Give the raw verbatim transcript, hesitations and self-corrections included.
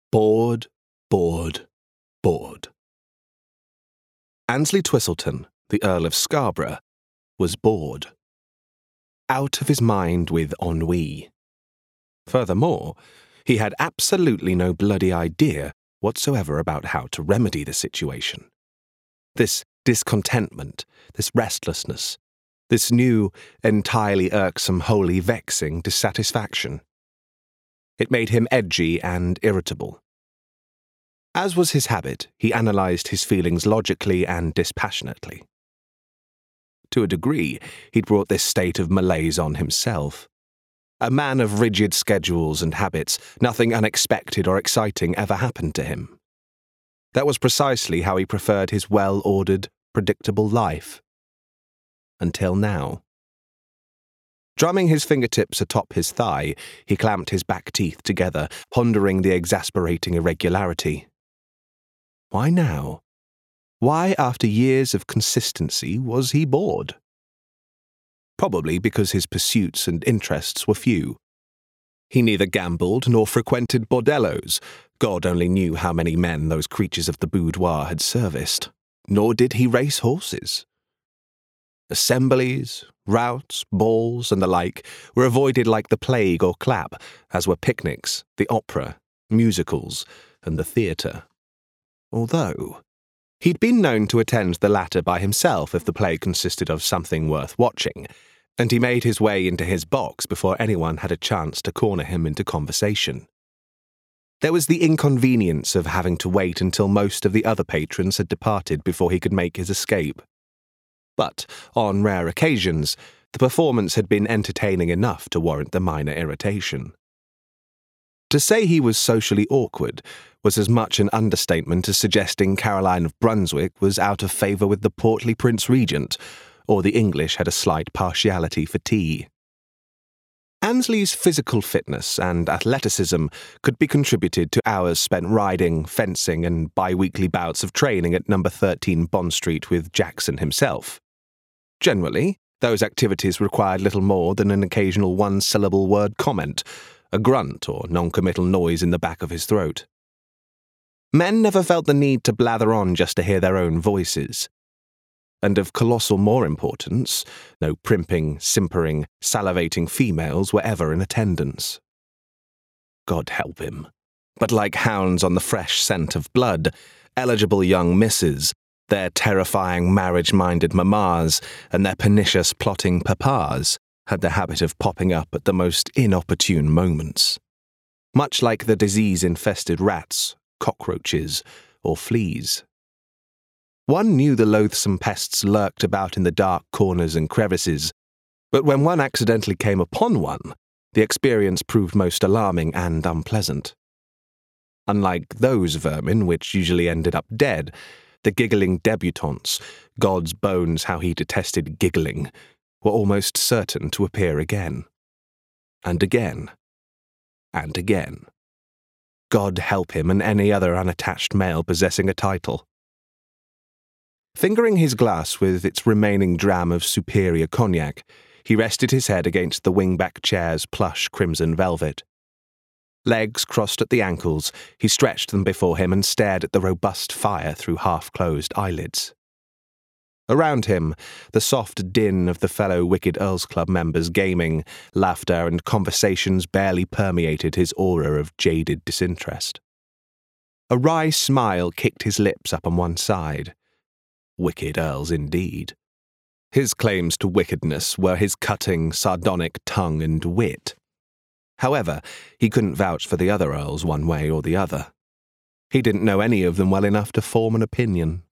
Bored, bored, bored. Annesley Twistleton, the Earl of Scarborough, was bored. Out of his mind with ennui. Furthermore, he had absolutely no bloody idea whatsoever about how to remedy the situation. This discontentment, this restlessness, this new, entirely irksome, wholly vexing dissatisfaction. It made him edgy and irritable. As was his habit, he analysed his feelings logically and dispassionately. To a degree, he'd brought this state of malaise on himself. A man of rigid schedules and habits, nothing unexpected or exciting ever happened to him. That was precisely how he preferred his well-ordered, predictable life. Until now. Drumming his fingertips atop his thigh, he clamped his back teeth together, pondering the exasperating irregularity. Why now? Why, after years of consistency, was he bored? Probably because his pursuits and interests were few. He neither gambled nor frequented bordellos. God only knew how many men those creatures of the boudoir had serviced. Nor did he race horses. Assemblies, routs, balls, and the like were avoided like the plague or clap, as were picnics, the opera, musicals, and the theatre. Although he'd been known to attend the latter by himself if the play consisted of something worth watching, and he made his way into his box before anyone had a chance to corner him into conversation. There was the inconvenience of having to wait until most of the other patrons had departed before he could make his escape. But, on rare occasions, the performance had been entertaining enough to warrant the minor irritation. To say he was socially awkward was as much an understatement as suggesting Caroline of Brunswick was out of favour with the portly Prince Regent, or the English had a slight partiality for tea. Annesley's physical fitness and athleticism could be contributed to hours spent riding, fencing, and bi-weekly bouts of training at number thirteen Bond Street with Jackson himself. Generally, those activities required little more than an occasional one-syllable word comment, a grunt or non-committal noise in the back of his throat. Men never felt the need to blather on just to hear their own voices. And of colossal more importance, no primping, simpering, salivating females were ever in attendance. God help him. But like hounds on the fresh scent of blood, eligible young misses, their terrifying marriage-minded mammas, and their pernicious plotting papas had the habit of popping up at the most inopportune moments. Much like the disease-infested rats, cockroaches, or fleas. One knew the loathsome pests lurked about in the dark corners and crevices, but when one accidentally came upon one, the experience proved most alarming and unpleasant. Unlike those vermin, which usually ended up dead, the giggling debutantes, God's bones how he detested giggling, were almost certain to appear again. And again. And again. God help him and any other unattached male possessing a title. Fingering his glass with its remaining dram of superior cognac, he rested his head against the wing-back chair's plush crimson velvet. Legs crossed at the ankles, he stretched them before him and stared at the robust fire through half-closed eyelids. Around him, the soft din of the fellow Wicked Earls Club members gaming, laughter and conversations barely permeated his aura of jaded disinterest. A wry smile kicked his lips up on one side. Wicked Earls indeed. His claims to wickedness were his cutting, sardonic tongue and wit. However, he couldn't vouch for the other Earls one way or the other. He didn't know any of them well enough to form an opinion.